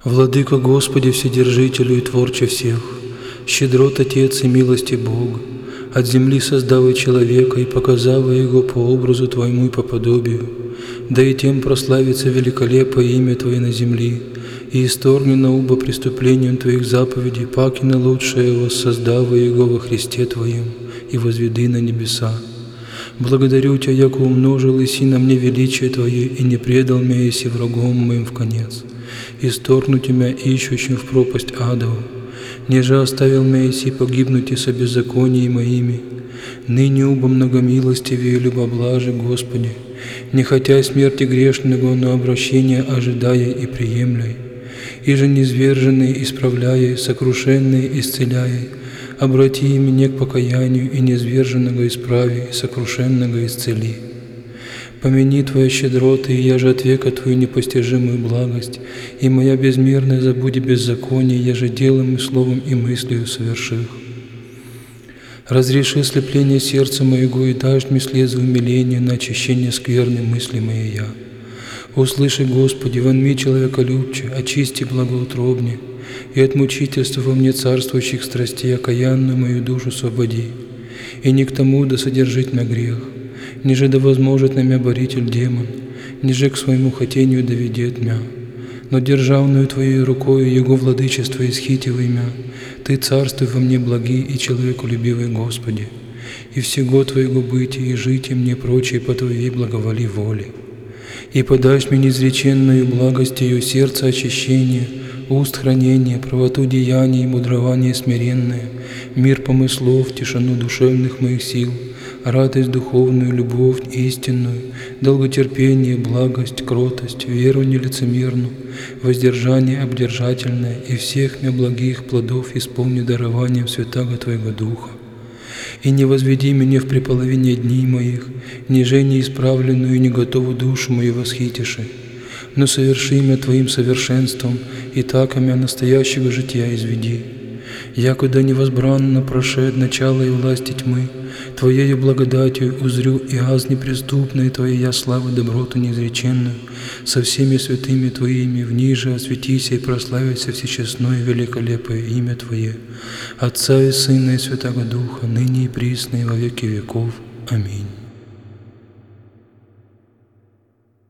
Владыка Господи, Вседержителю и Творче всех, щедрот Отец и милости Бог, от земли создавай человека и показавай его по образу Твоему и по подобию, да и тем прославится великолепое имя Твое на земли, и исторгни на оба преступлением Твоих заповедей, паки на лучшее воссоздавай его во Христе Твоем и возведи на небеса. Благодарю Тебя, яко умножил иси на мне величие Твое, и не предал меня иси врагом моим в конец. Исторгну Тебя, ищущим в пропасть адову, неже оставил меня иси погибнуть и со беззаконии моими. Ныне убо многомилостивее и любоблаже, Господи, не хотя смерти грешного, но обращения ожидая и приемляй. Иже низверженный исправляя, сокрушенный исцеляя, обрати меня к покаянию, и низверженного исправи, и сокрушенного исцели. Помяни Твоя щедроты, и я же от века Твою непостижимую благость, и моя безмерная забуди беззаконие, я же делом и словом и мыслью соверших. Разреши слепление сердца моего, и дашь мне слезы умиления на очищение скверной мысли моей я. Услыши, Господи, вонми человеколюбче, очисти благоутробне, и от мучительства во мне царствующих страстей окаянную мою душу освободи, и не к тому да содержит меня грех, ниже да возможет на меня боритель демон, ниже к своему хотению доведет меня. Но державную Твоей рукою Его владычество исхитивай меня, Ты царствуй во мне благий и человеколюбивый, Господи, и всего Твоего бытия и жития мне прочее по Твоей благоволи воли. И подашь мне неизреченную благостью сердца очищения, уст хранения, правоту деяний и мудрование смиренное, мир помыслов, тишину душевных моих сил, радость духовную, любовь истинную, долготерпение, благость, кротость, веру нелицемерную, воздержание обдержательное, и всех мне благих плодов исполни дарованием святаго Твоего Духа. И не возведи меня в преполовине дней моих, ниже неисправленную и не готову душу мою восхитиши, но соверши меня Твоим совершенством, и так меня настоящего жития изведи. Якуда невозбранно прошед начало и власти тьмы, Твоею благодатью узрю и аз неприступной Твоей я славу доброту неизреченную, со всеми святыми Твоими вниже осветися и прославится всечестное и великолепое имя Твое, Отца и Сына и Святаго Духа, ныне и присно и во веки веков. Аминь.